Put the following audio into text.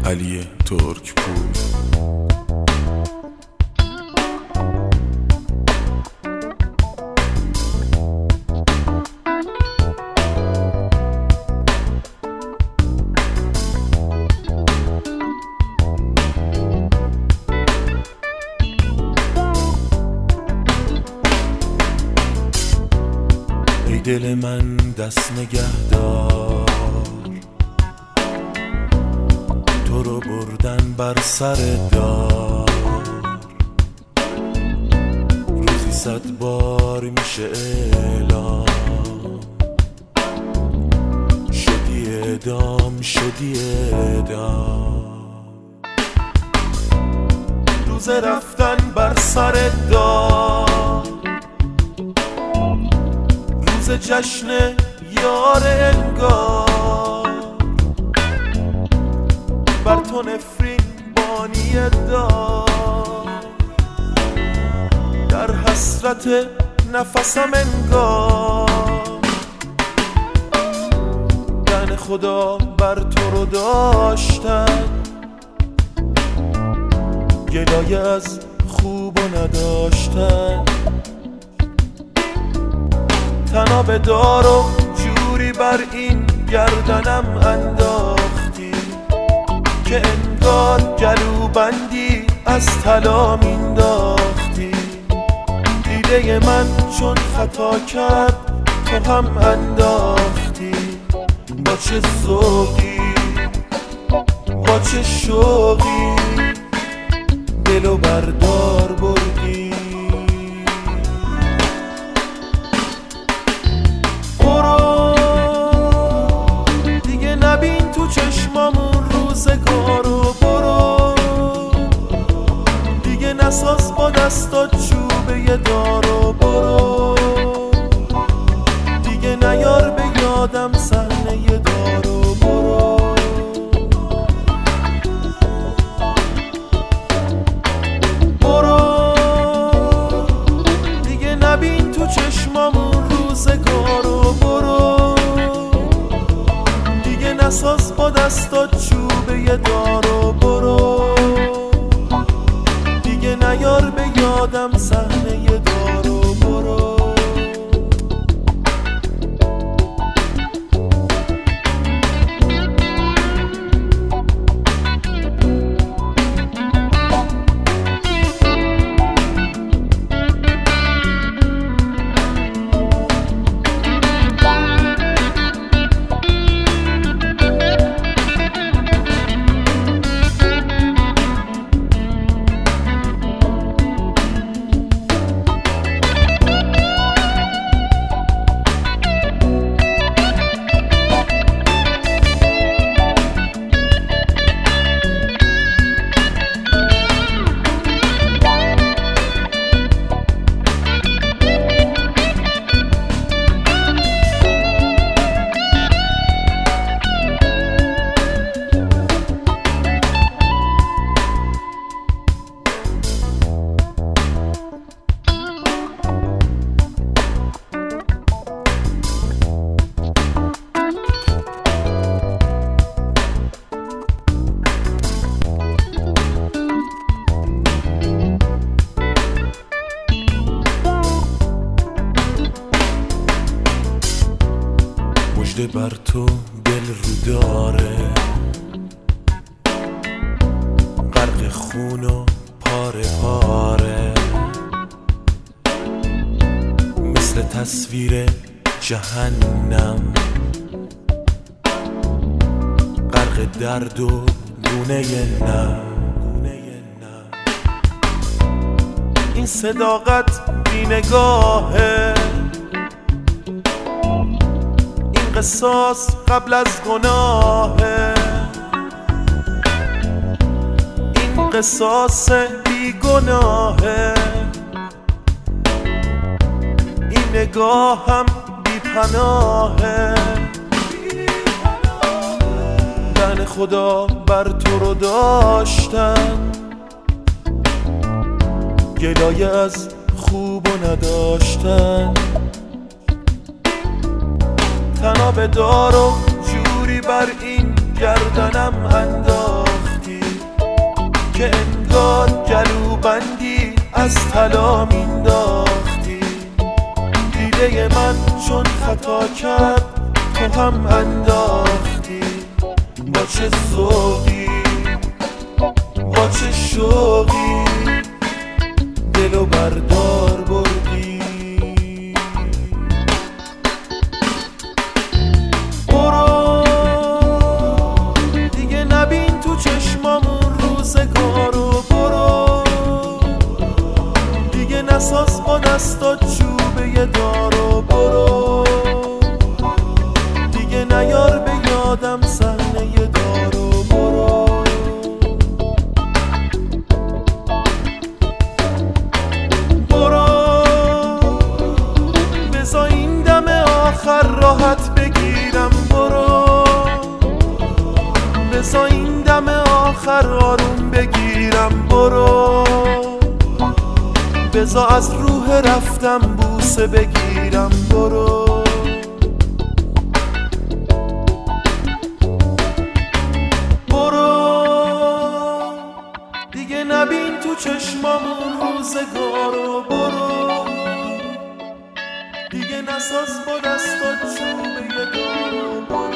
علی ترکپور. ای دل من دست نگه دار، تو رو بردن بر سر دار. روزی 100 بار میشه اعلام، شدی اعدام شدی اعدام. روز رفتن بر سر دار، روز جشن یار انگار. بر تو نفرین بانی دار، در حسرت نفسم انگار. دهن خدا بر تو رو داشتن، گلایه از خوب و نداشتن. تناب دار و جوری بر این گردنم انداختی که انگار گلو بندی از طلا مینداختی. دیده من چون خطا کرد تو هم انداختی. با چه ذوقی با چه شوقی دلو بردار بردی. نبین تو چشمامون روزگارو، برو دیگه نساز با دستات چوبه یه دارو. برو دیگه نیار به یادم صحنه یه دارو. برو برو دیگه نبین تو چشمامون روزگارو. برو نساز با دستات چوبه یه دارو. برو دیگه نیار به یادم صحنه یه دارو. برو مژده بر تو دل رو داره، غرق خون و پاره پاره. مثل تصویر جهنم، غرق درد و گونه نم. این صداقت بی نگاهه، قصاص قبل از گناهه. این قصاص بی گناهه، این نگاهم بی پناهه. دهن خدا بر تو رو داشتن، گلایه از خوب و نداشتن. تناب دار و جوری بر این گردنم انداخت که انگار گلوبندی از طلا مینداختی. دیده من چون خطا کرد تو هم انداختی. با چه ذوقی با چه شوقی دلو بردار بردی. برو دیگه نبین تو چشمامون روزگارو. برو دیگه نساز با دستات چوبه دارو. برو دیگه نیار به یادم صحنه دارو. برو بذار این دم آخر راحت بگیرم. برو بذار این دم آخر آروم بگیرم. برو بذار از روح رفتم بوسه بگیرم. برو دیگه نبین تو چشمامون روزگارو. برو دیگه نساز با دستات چوبه دارو. برو